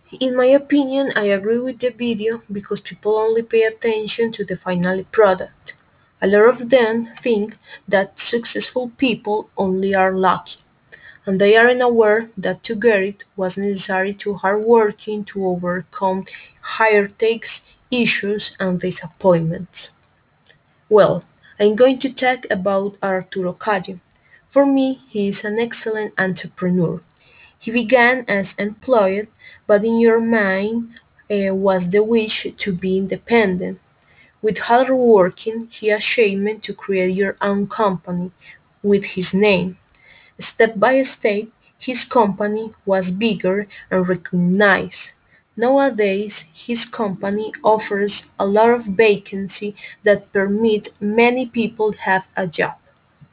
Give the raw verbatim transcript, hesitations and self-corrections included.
In my opinion, I agree with the video because people only pay attention to the final product. A lot of them think that successful people only are lucky, and they aren't aware that to get it was necessary to hard working to overcome higher takes, issues, and disappointments. Well, I'm going to talk about Arturo Calle. For me, he is an excellent entrepreneur. He began as employed, but in your mind uh, was the wish to be independent. With hard working, he achieved to create your own company with his name. Step by step, his company was bigger and recognized. Nowadays, his company offers a lot of vacancy that permit many people have a job.